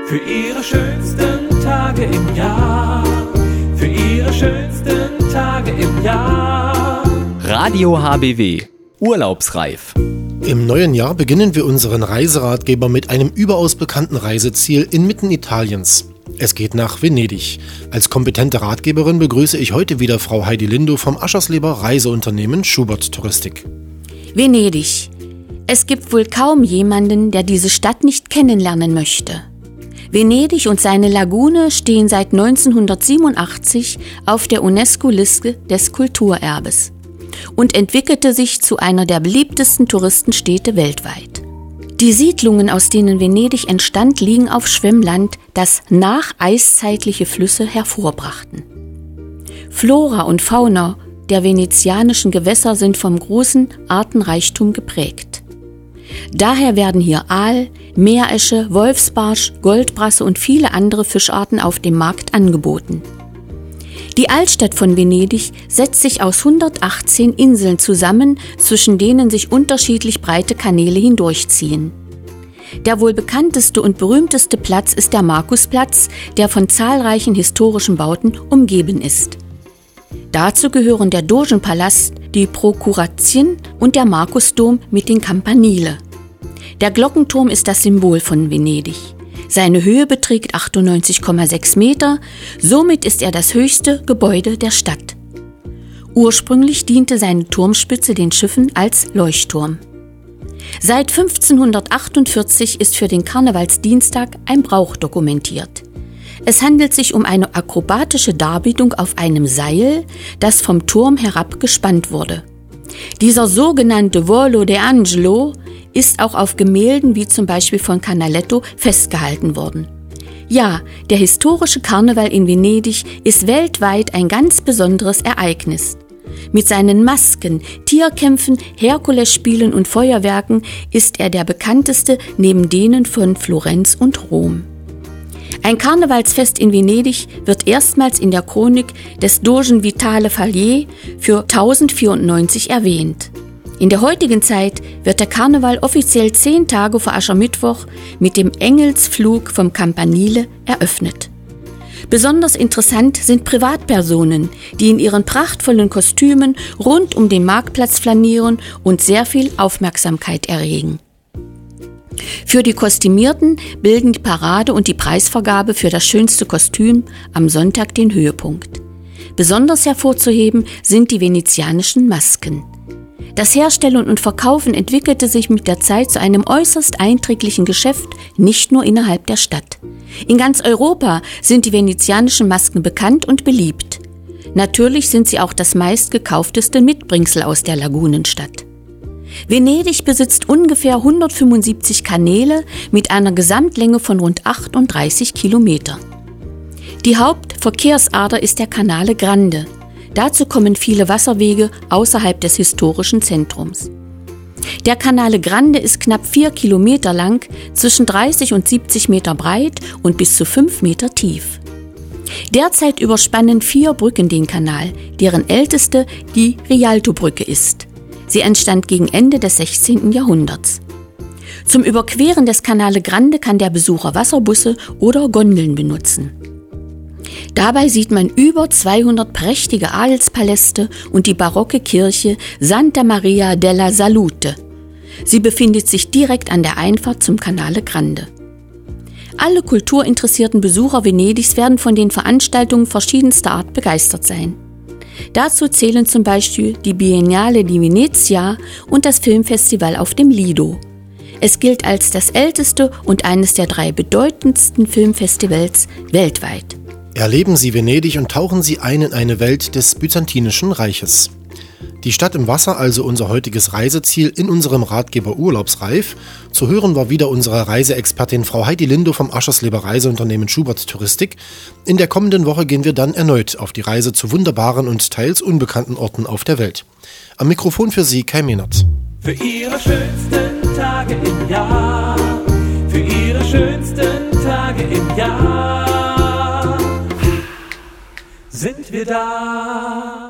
Für ihre schönsten Tage im Jahr. Für ihre schönsten Tage im Jahr. Radio HBW. Urlaubsreif. Im neuen Jahr beginnen wir unseren Reiseratgeber mit einem überaus bekannten Reiseziel inmitten Italiens. Es geht nach Venedig. Als kompetente Ratgeberin begrüße ich heute wieder Frau Heidi Lindow vom Aschersleber Reiseunternehmen Schubert Touristik. Venedig. Es gibt wohl kaum jemanden, der diese Stadt nicht kennenlernen möchte. Venedig und seine Lagune stehen seit 1987 auf der UNESCO-Liste des Kulturerbes und entwickelte sich zu einer der beliebtesten Touristenstädte weltweit. Die Siedlungen, aus denen Venedig entstand, liegen auf Schwemmland, das nacheiszeitliche Flüsse hervorbrachten. Flora und Fauna der venezianischen Gewässer sind vom großen Artenreichtum geprägt. Daher werden hier Aal, Meeresche, Wolfsbarsch, Goldbrasse und viele andere Fischarten auf dem Markt angeboten. Die Altstadt von Venedig setzt sich aus 118 Inseln zusammen, zwischen denen sich unterschiedlich breite Kanäle hindurchziehen. Der wohl bekannteste und berühmteste Platz ist der Markusplatz, der von zahlreichen historischen Bauten umgeben ist. Dazu gehören der Dogenpalast, die Prokuratien und der Markusdom mit den Campanile. Der Glockenturm ist das Symbol von Venedig. Seine Höhe beträgt 98,6 Meter, somit ist er das höchste Gebäude der Stadt. Ursprünglich diente seine Turmspitze den Schiffen als Leuchtturm. Seit 1548 ist für den Karnevalsdienstag ein Brauch dokumentiert. Es handelt sich um eine akrobatische Darbietung auf einem Seil, das vom Turm herab gespannt wurde. Dieser sogenannte Volo d'Angelo ist auch auf Gemälden wie zum Beispiel von Canaletto festgehalten worden. Ja, der historische Karneval in Venedig ist weltweit ein ganz besonderes Ereignis. Mit seinen Masken, Tierkämpfen, Herkulesspielen und Feuerwerken ist er der bekannteste neben denen von Florenz und Rom. Ein Karnevalsfest in Venedig wird erstmals in der Chronik des Dogen Vitale Falier für 1094 erwähnt. In der heutigen Zeit wird der Karneval offiziell 10 Tage vor Aschermittwoch mit dem Engelsflug vom Campanile eröffnet. Besonders interessant sind Privatpersonen, die in ihren prachtvollen Kostümen rund um den Marktplatz flanieren und sehr viel Aufmerksamkeit erregen. Für die Kostümierten bilden die Parade und die Preisvergabe für das schönste Kostüm am Sonntag den Höhepunkt. Besonders hervorzuheben sind die venezianischen Masken. Das Herstellen und Verkaufen entwickelte sich mit der Zeit zu einem äußerst einträglichen Geschäft, nicht nur innerhalb der Stadt. In ganz Europa sind die venezianischen Masken bekannt und beliebt. Natürlich sind sie auch das meistgekaufteste Mitbringsel aus der Lagunenstadt. Venedig besitzt ungefähr 175 Kanäle mit einer Gesamtlänge von rund 38 Kilometer. Die Hauptverkehrsader ist der Canale Grande. Dazu kommen viele Wasserwege außerhalb des historischen Zentrums. Der Canale Grande ist knapp 4 Kilometer lang, zwischen 30 und 70 Meter breit und bis zu 5 Meter tief. Derzeit überspannen 4 Brücken den Kanal, deren älteste die Rialto-Brücke ist. Sie entstand gegen Ende des 16. Jahrhunderts. Zum Überqueren des Canale Grande kann der Besucher Wasserbusse oder Gondeln benutzen. Dabei sieht man über 200 prächtige Adelspaläste und die barocke Kirche Santa Maria della Salute. Sie befindet sich direkt an der Einfahrt zum Canale Grande. Alle kulturinteressierten Besucher Venedigs werden von den Veranstaltungen verschiedenster Art begeistert sein. Dazu zählen zum Beispiel die Biennale di Venezia und das Filmfestival auf dem Lido. Es gilt als das älteste und eines der 3 bedeutendsten Filmfestivals weltweit. Erleben Sie Venedig und tauchen Sie ein in eine Welt des Byzantinischen Reiches. Die Stadt im Wasser, also unser heutiges Reiseziel in unserem Ratgeber Urlaubsreif. Zu hören war wieder unsere Reiseexpertin Frau Heidi Lindow vom Aschersleber Reiseunternehmen Schubert Touristik. In der kommenden Woche gehen wir dann erneut auf die Reise zu wunderbaren und teils unbekannten Orten auf der Welt. Am Mikrofon für Sie Kai Mehnert. Für Ihre schönsten Tage im Jahr. Für Ihre schönsten Tage im Jahr. Sind wir da?